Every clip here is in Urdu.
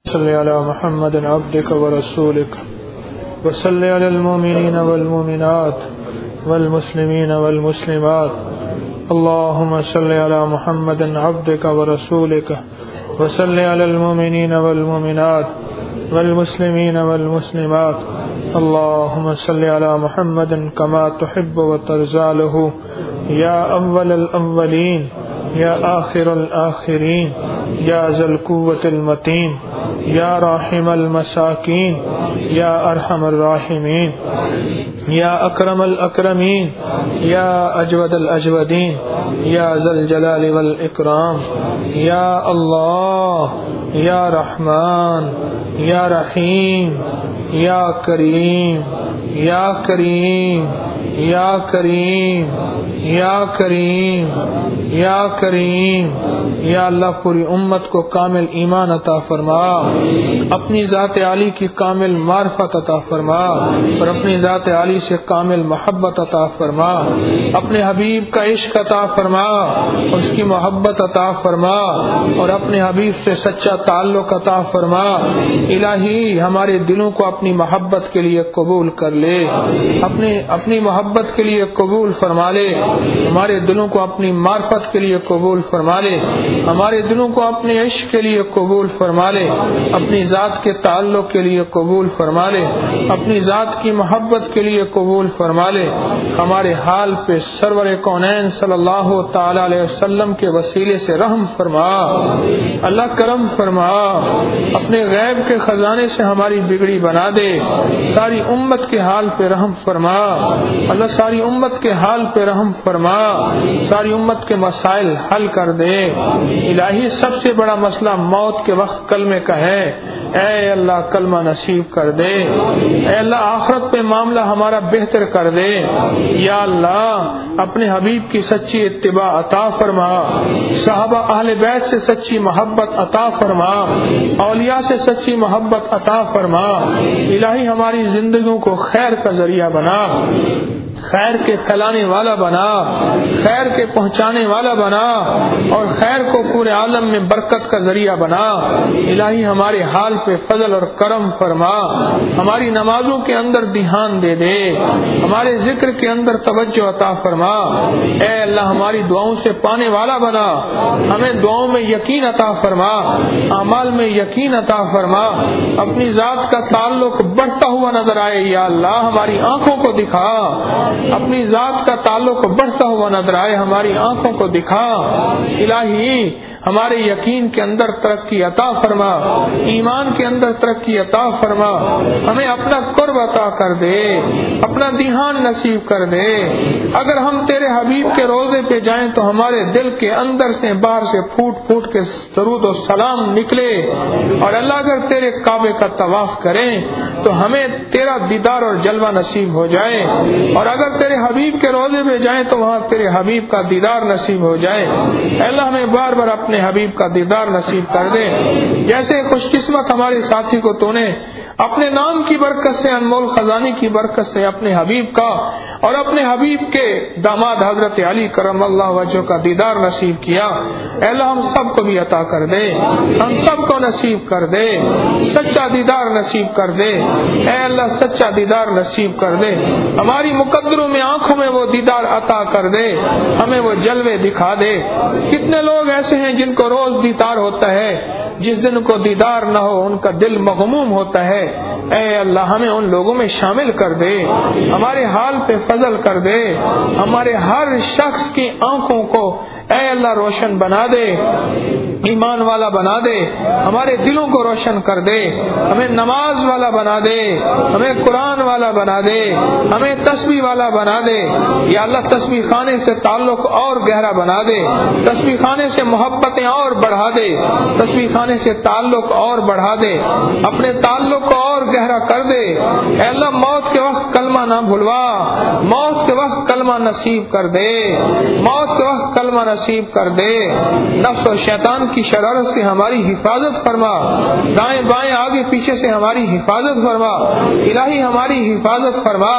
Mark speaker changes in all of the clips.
Speaker 1: صل على محمد عبدك ورسولك وصل على المؤمنين والمؤمنات والمسلمين والمسلمات. اللهم صل على محمد عبدك ورسولك وصل على المؤمنين والمؤمنات والمسلمين والمسلمات. اللهم صل على محمد كما تحب وترضى له يا أول الأولين يا آخر الآخرين يا ذا القوة المتين يا راحم المساكين يا أرحم الراحمين يا أكرم الأكرمين يا أجود الأجودين يا ذا الجلال والإكرام. يا الله يا رحمن يا رحيم يا كريم يا كريم یا کریم یا کریم یا کریم. یا اللہ پوری امت کو کامل ایمان عطا فرما، اپنی ذات عالی کی کامل معرفت عطا فرما اور اپنی ذات عالی سے کامل محبت عطا فرما. اپنے حبیب کا عشق عطا فرما اور اس کی محبت عطا فرما اور اپنے حبیب سے سچا تعلق عطا فرما. الہی ہمارے دلوں کو اپنی محبت کے لیے قبول کر لے، اپنی محبت کے لیے قبول فرما لے. ہمارے دلوں کو اپنی معرفت کے لیے قبول فرما لے، ہمارے دلوں کو اپنے عشق کے لیے قبول فرما لے، اپنی ذات کے تعلق کے لیے قبول فرما لے، اپنی ذات کی محبت کے لیے قبول فرما لے. ہمارے حال پہ سرور کونین صلی اللہ تعالی علیہ وسلم کے وسیلے سے رحم فرما، اللہ کرم فرما. اپنے غیب کے خزانے سے ہماری بگڑی بنا دے. ساری امت کے حال پہ رحم فرما اللہ، ساری امت کے حال پہ رحم فرما، ساری امت کے مسائل حل کر دے. الہی سب سے بڑا مسئلہ موت کے وقت کلمے کا ہے، اے اللہ کلمہ نصیب کر دے. اے اللہ آخرت پہ معاملہ ہمارا بہتر کر دے. یا اللہ اپنے حبیب کی سچی اتباع عطا فرما، صحابہ اہل بیت سے سچی محبت عطا فرما، اولیاء سے سچی محبت عطا فرما. الہی ہماری زندگیوں کو خیر کا ذریعہ بنا، خیر کے پھیلانے والا بنا، خیر کے پہنچانے والا بنا اور خیر کو پورے عالم میں برکت کا ذریعہ بنا. الہی ہمارے حال پہ فضل اور کرم فرما، ہماری نمازوں کے اندر دھیان دے دے، ہمارے ذکر کے اندر توجہ عطا فرما. اے اللہ ہماری دعاؤں سے پانے والا بنا، ہمیں دعاؤں میں یقین عطا فرما، اعمال میں یقین عطا فرما. اپنی ذات کا تعلق بڑھتا ہوا نظر آئے یا اللہ ہماری آنکھوں کو دکھا، اپنی ذات کا تعلق بڑھتا ہوا نظر آئے ہماری آنکھوں کو دکھا. الہی ہمارے یقین کے اندر ترقی عطا فرما، ایمان کے اندر ترقی عطا فرما. ہمیں اپنا قرب عطا کر دے، اپنا دھیان نصیب کر دے. اگر ہم تیرے حبیب کے روضے پہ جائیں تو ہمارے دل کے اندر سے باہر سے پھوٹ پھوٹ کے درود و سلام نکلے. اور اللہ اگر تیرے کعبے کا طواف کریں تو ہمیں تیرا دیدار اور جلوہ نصیب ہو جائے. اور اگر تیرے حبیب کے روضے میں جائیں تو وہاں تیرے حبیب کا دیدار نصیب ہو جائے. اے اللہ ہمیں بار بار اپنے حبیب کا دیدار نصیب کر دے. جیسے خوش قسمت ہمارے ساتھی کو تو نے اپنے نام کی برکت سے، انمول خزانے کی برکت سے اپنے حبیب کا اور اپنے حبیب کے داماد حضرت علی کرم اللہ وجہ کا دیدار نصیب کیا. اے اللہ ہم سب کو بھی عطا کر دے، ہم سب کو نصیب کر دے، سچا دیدار نصیب کر دے. اے اللہ سچا دیدار نصیب کر دے. ہماری مقدروں میں آنکھوں میں وہ دیدار عطا کر دے، ہمیں وہ جلوے دکھا دے. کتنے لوگ ایسے ہیں جن کو روز دیدار ہوتا ہے، جس دن کو دیدار نہ ہو ان کا دل مغموم ہوتا ہے. اے اللہ ہمیں ان لوگوں میں شامل کر دے، ہمارے حال پہ فضل کر دے، ہمارے ہر شخص کی آنکھوں کو اے اللہ روشن بنا دے، ایمان والا بنا دے، ہمارے دلوں کو روشن کر دے. ہمیں نماز والا بنا دے، ہمیں قرآن والا بنا دے، ہمیں تسبیح والا بنا دے. یا اللہ تسبیح خانے سے تعلق اور گہرا بنا دے، تسبیح خانے سے محبتیں اور بڑھا دے، تسبیح خانے سے تعلق اور بڑھا دے، اپنے تعلق کو اور گہرا کر دے. اے اللہ موت کے وقت کلمہ نہ بھلوا، موت کے وقت کلمہ نصیب کر دے، موت کے وقت کلمہ نصیب کر دے. نفس و شیطان کی شرارت سے ہماری حفاظت فرما، دائیں بائیں آگے آگے پیچھے سے ہماری حفاظت فرما الہی، ہماری حفاظت فرما۔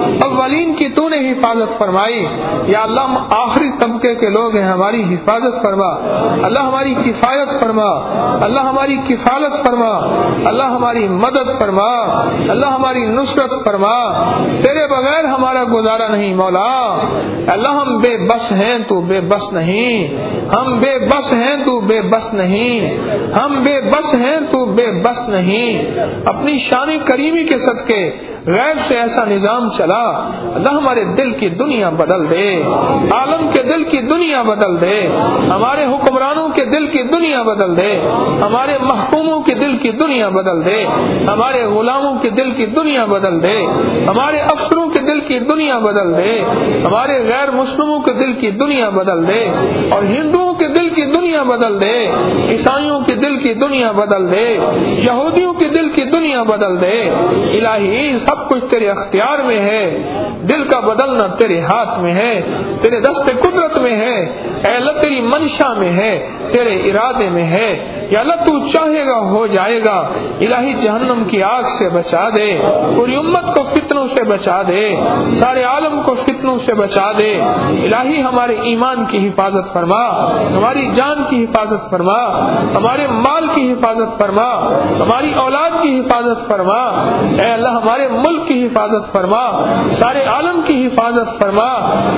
Speaker 1: اولین کی تو نے حفاظت فرمائی، یا اللہ آخری طبقے کے لوگ ہیں، ہماری حفاظت فرما اللہ، ہماری کفایت فرما اللہ، ہماری کفالت فرما اللہ، ہماری مدد فرما اللہ، ہماری نصرت فرما۔ تیرے بغیر ہمارا گزارا نہیں مولا اللہ، ہم بے بس ہیں تو بے بس نہیں، ہم بے بس ہیں تو بے بس نہیں، ہم بے بس ہیں تو بے بس نہیں۔ اپنی شان کریمی کے صدقے غیب سے ایسا نظام چلا اللہ، ہمارے دل کی دنیا بدل دے، عالم کے دل کی دنیا بدل دے، ہمارے حکمرانوں کے دل کی دنیا بدل دے، ہمارے محکوموں کے دل کی دنیا بدل دے، ہمارے غلاموں کے دل کی دنیا بدل دے، ہمارے افسروں کے دل کی دنیا بدل دے، ہمارے غیر مسلموں کے دل کی دنیا بدل دے، اور ہندوؤں کے دل کی دنیا بدل دے، عیسائیوں کے دل کی دنیا بدل دے، یہودیوں کے دل کی دنیا بدل دے۔ الہی سب کچھ تیرے اختیار میں ہے، دل کا بدلنا تیرے ہاتھ میں ہے، تیرے دست قدرت میں ہے، اے اللہ تیری منشا میں ہے، تیرے ارادے میں ہے، یا اللہ تو چاہے گا ہو جائے گا۔ الہی جہنم کی آگ سے بچا دے، پوری امت کو فتنوں سے بچا دے، سارے عالم کو فتنوں سے بچا دے۔ الہی ہمارے ایمان کی حفاظت فرما، ہماری جان کی حفاظت فرما، ہمارے مال کی حفاظت فرما، ہماری اولاد کی حفاظت فرما، اے اللہ ہمارے ملک کی حفاظت فرما، سارے عالم کی حفاظت فرما۔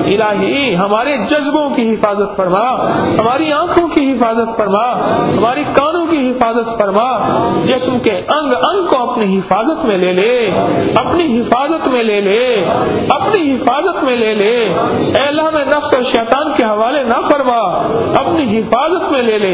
Speaker 1: الہی ہمارے جذبوں کی حفاظت فرما، ہماری آنکھوں کی حفاظت فرما، ہماری کانوں کی حفاظت فرما، جسم کے انگ انگ کو اپنی حفاظت میں لے لے، اپنی حفاظت میں لے لے، اپنی حفاظت میں لے لے۔ اے اللہ ہمیں نفس اور شیطان کے حوالے نہ فرما، اپنی حفاظت میں لے لے،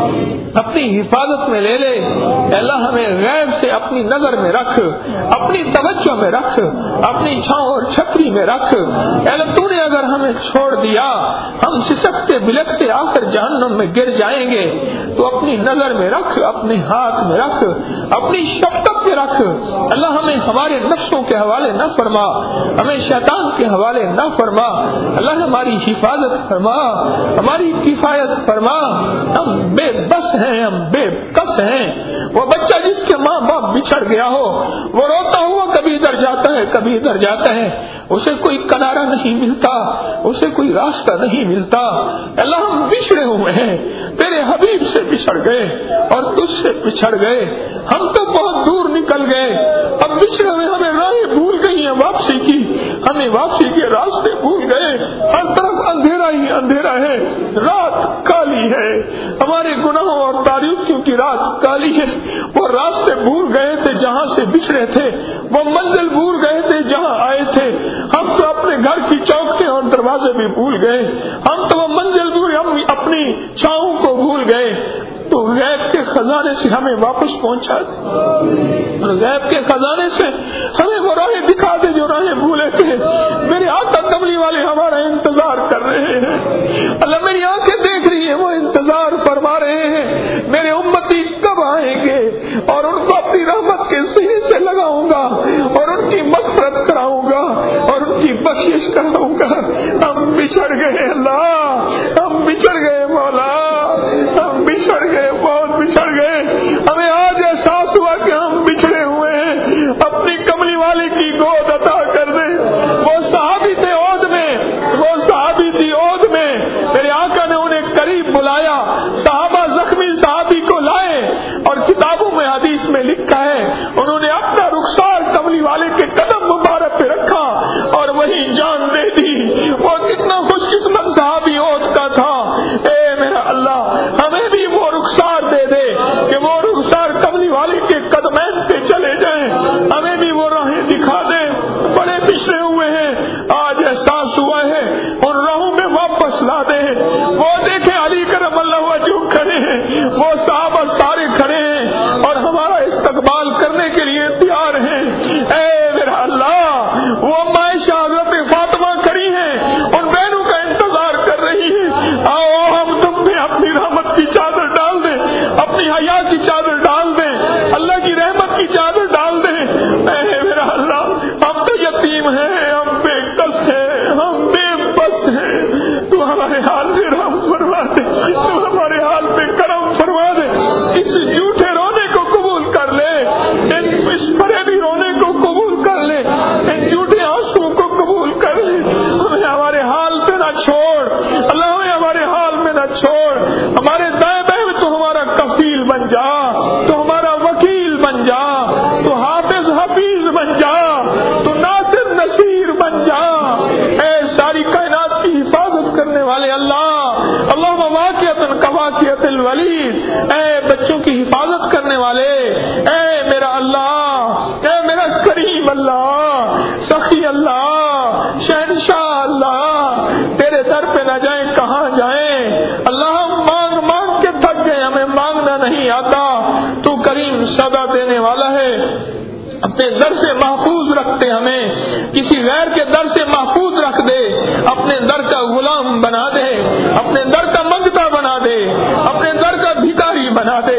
Speaker 1: اپنی حفاظت میں لے لے۔ اے اللہ ہمیں غیب سے اپنی نظر میں رکھ، اپنی توجہ میں رکھ، اپنی چھاؤں اور چھتری میں رکھ۔ اے اللہ تو نے اگر ہمیں چھوڑ دیا، ہم سسکتے بلکتے آخر جہنم میں گر جائیں گے، تو اپنی نظر میں رکھ، اپنے ہاتھ میں رکھ، اپنی شفقت میں رکھ۔ اللہ ہمیں ہمارے نفسوں کے حوالے نہ فرما، ہمیں شیطان کے حوالے نہ فرما۔ اللہ ہماری حفاظت فرما، ہماری کفایت فرما۔ ہم بے بس ہیں، ہم بے کس ہیں۔ وہ بچہ جس کے ماں باپ بچھڑ گیا ہو، وہ روتا ہوا کبھی ادھر جاتا ہے کبھی ادھر جاتا ہے، اسے کوئی کنارہ نہیں ملتا، اسے کوئی راستہ نہیں ملتا۔ اللہ ہم بچھڑے ہوئے ہیں، تیرے حبیب سے بچھڑ گئے اور تجھ سے بچھڑ گئے، ہم تو بہت دور نکل گئے، اب بچھڑے ہوئے ہمیں راہیں بھول گئی ہیں واپسی کی، ہمیں واپسی کے راستے بھول گئے، ہر طرف اندھیرا ہی اندھیرا ہے، رات کالی ہے، ہمارے گناہوں اور تاریکیوں کی رات کالی ہے۔ وہ راستے بھول گئے تھے جہاں سے بچھڑے تھے، وہ منزل بھول گئے تھے جہاں آئے تھے، ہم تو اپنے گھر کی چوکھٹیں اور دروازے بھی بھول گئے، ہم تو وہ منزل بھول، ہم اپنی چھاؤں کو بھول گئے۔ تو غیب کے خزانے سے ہمیں واپس پہنچا دے، غیب کے خزانے سے ہمیں وہ راہیں دکھا دے جو راہیں بھولے تھے۔ میرے آقا کملی والے ہمارا انتظار کر رہے ہیں، اللہ میری آنکھیں دیکھ رہی ہیں، وہ انتظار فرما رہے ہیں میرے امتی کب آئیں گے، اور ان کو اپنی رحمت کے سینے سے لگاؤں گا اور ان کی مغفرت کراؤں گا اور ان کی بخشش کراؤں گا۔ ہم بچھڑ گئے اللہ، ہم بچھڑ گئے مولا، ہم بچھڑ گئے، بہت بچھڑ گئے۔ ہمیں آج احساس ہوا کہ ہم بچھڑے ہوئے ہیں، اپنی کملی والے کی گود عطا کر دے۔ وہ صحابی تھے عہد میں، وہ صحابی تھی عہد میں، میرے آقا نے انہیں قریب بلایا، صحابہ زخمی صحابی کو لائے، اور کتابوں میں حدیث میں لکھا ہے انہوں نے اپنا رخسار کملی والے کے قدم مبارک پہ رکھا اور وہی جان دے دی۔ وہ کتنا خوش قسمت صحابی عہد کا تھا۔ اے میرا اللہ ہمیں بھی وہ رخسار دے دے کہ وہ رخسار کملی والے کے قدمین پہ چلے جائیں، ہمیں بھی وہ راہیں دکھا دے۔ بڑے پچھڑے ہوئے ہیں، آج احساس ہوا ہے ان راہوں میں واپس لا دے۔ وہ دیکھیں علی کرم اللہ وجہ کھڑے ہیں، وہ صحابہ سارے کھڑے ہیں اور ہمارا استقبال کرنے کے لیے تیار سدا دینے والا ہے. اپنے در سے محفوظ رکھتے ہمیں, کسی غیر کے در سے محفوظ رکھ دے, اپنے در کا غلام بنا دے, اپنے در کا منگتا بنا دے, اپنے در کا بھکاری بنا دے.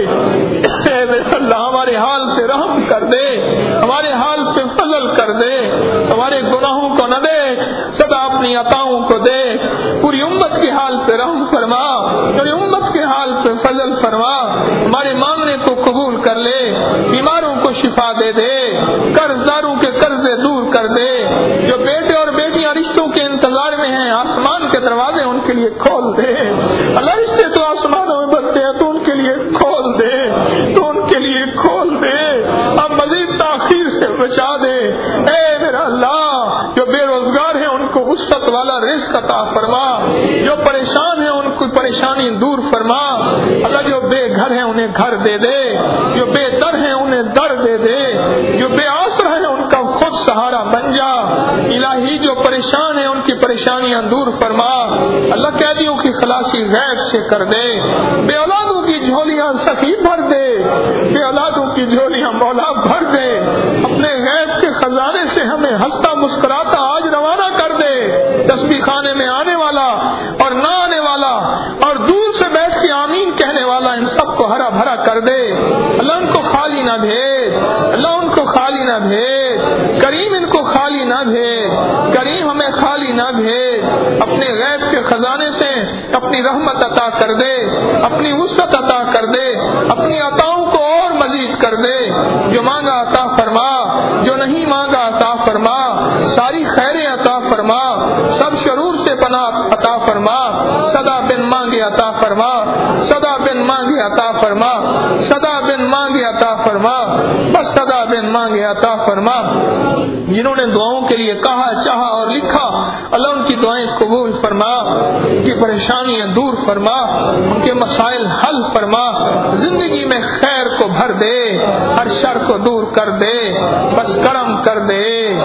Speaker 1: اے میرے اللہ ہمارے حال پہ رحم کر دے, ہمارے حال پہ فضل کر دے, ہمارے گناہوں کو نہ دے, سدا اپنی عطاؤں کو دے. پوری امت کے حال پہ رحم فرما, پوری امت کے حال پہ فضل فرما, ہمارے مانگنے کو قبول کر لے, بیماروں کو شفا دے دے, قرض داروں کے قرضے دور کر دے. جو بیٹے اور بیٹیاں رشتوں کے انتظار میں ہیں آسمان کے دروازے ان کے لیے کھول دے. اللہ رشتے تو آسمانوں میں بنتے ہیں تو ان کے لیے کھول دے, تو ان کے لیے کھول دے. اب مزید تاخیر سے بچا دے. اے میرا اللہ جو بے روزگار ہیں ان کو وسعت والا رزق عطا فرما, جو پریشان ہیں ان کو پریشانی دور فرما. اللہ جو بے گھر ہیں انہیں گھر دے دے, جو بے در ہیں انہیں در دے دے, جو بے آسرا ہیں ان کا خود سہارا بن جا. الہی جو پریشان ہیں ان کی پریشانیاں دور فرما. اللہ قیدیوں کی خلاصی غیب سے کر دے. بے اولادوں کی جھولیاں سخی بھر دے, بے اولادوں کی جھولیاں مولا بھر دے. اپنے غیب کے خزانے سے ہمیں ہنستا مسکراتا آج روانہ کر دے. تسبیح خانے میں آنے والا اور نہ آنے والا اور دور سے بیٹھ کے آمین کہنے والا ان سب کو ہرا بھرا کر دے. اللہ ان کو خالی نہ بھیج, اللہ ان کو خالی نہ بھیج. کریم ان کو خالی نہ بھیج, کریم ہمیں خالی نہ بھیج. اپنے غیب کے خزانے سے اپنی رحمت عطا کر دے, اپنی وسعت عطا کر دے, اپنی عطاؤں کو اور مزید کر دے. جو مانگا عطا فرما, جو نہیں مانگا عطا فرما. ساری خیریں عطا فرما, سب شرور سے پناہ عطا فرما. سدا بن مانگے عطا فرما, سدا بن مانگے عطا فرما, سدا بن مانگے عطا فرما, بس سدا بن مانگے عطا فرما. جنہوں نے دعاؤں کے لیے کہا چاہا اور لکھا اللہ ان کی دعائیں قبول فرما, ان کی پریشانیاں دور فرما, ان کے مسائل حل فرما. زندگی میں خیر کو بھر دے, ہر شر کو دور کر دے. بس کرم کر دے,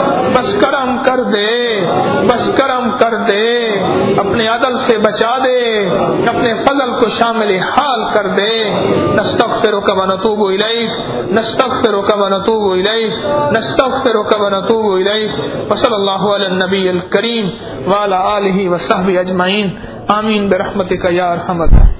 Speaker 1: بس کرم کر دے, بس کرم کر دے. اپنے عدل سے بچا دے, اپنے فضل کو شامل حال کر دے. نستغفرک و نتوب الیک, نستغفرک و نتوب الیک, نستغفرک و نتوب الیک. وصلی اللہ علی النبی الکریم وعلی آلہ وصحبہ اجمعین. آمین برحمتک یا ارحم الراحمین.